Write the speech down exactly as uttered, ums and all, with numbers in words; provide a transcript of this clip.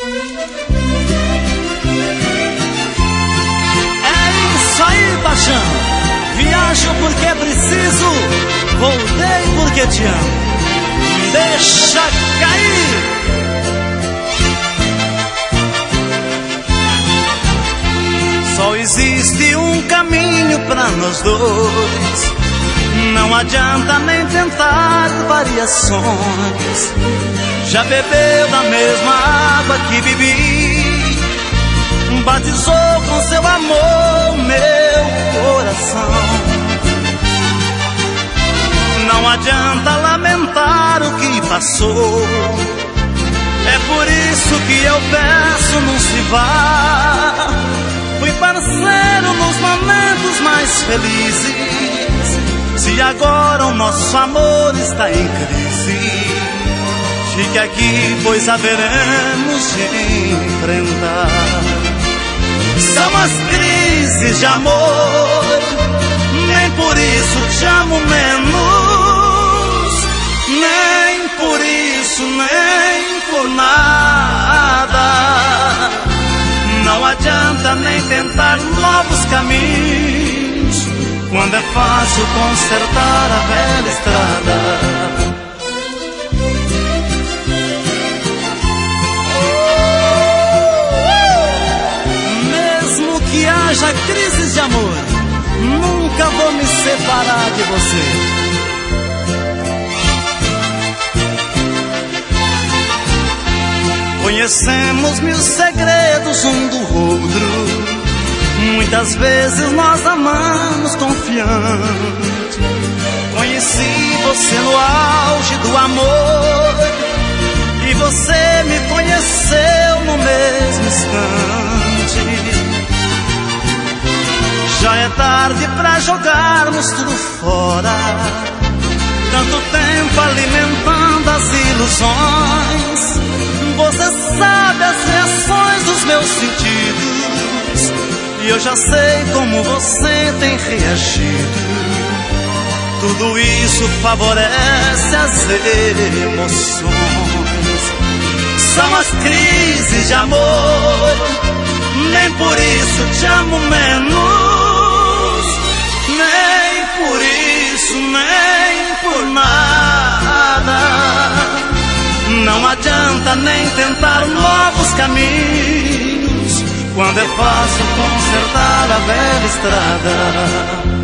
É isso aí, paixão. Viajo porque é preciso, voltei porque te amo. Deixa cair. Só existe um caminho pra nós dois. Não adianta nem tentar variações. Já bebeu da mesma água que bebi, batizou com seu amor meu coração. Não adianta lamentar o que passou. É por isso que eu peço, não se vá. Fui parceiro nos momentos mais felizes. Se agora o nosso amor está em crise, fique aqui, pois haveremos de enfrentar. São as crises de amor, nem por isso te amo menos, nem por isso, nem por nada. Não adianta nem tentar novos caminhos, quando é fácil consertar a velha estrada. Que haja crises de amor, nunca vou me separar de você. Conhecemos mil segredos um do outro. Muitas vezes nós amamos confiante. Conheci você no auge do amor, e você me conheceu no mesmo instante. Já é tarde pra jogarmos tudo fora, tanto tempo alimentando as ilusões. Você sabe as reações dos meus sentidos, e eu já sei como você tem reagido. Tudo isso favorece as emoções. São as crises de amor, nem por isso te amo menos, nem por isso, nem por nada. Não adianta nem tentar novos caminhos, quando é fácil consertar a velha estrada.